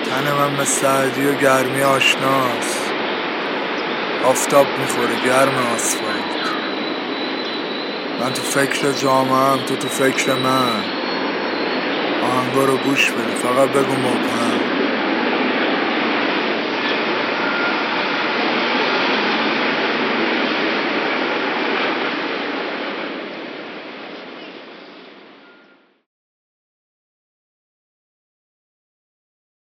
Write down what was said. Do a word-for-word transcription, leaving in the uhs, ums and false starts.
تن من مثل سعدی و گرمی آشناست، آفتاب میخوره گرم آسفالت. من تو فکر جامعه‌ام، تو تو فکر من. آهنگا رو گوش بده، فقط بگو مبهم.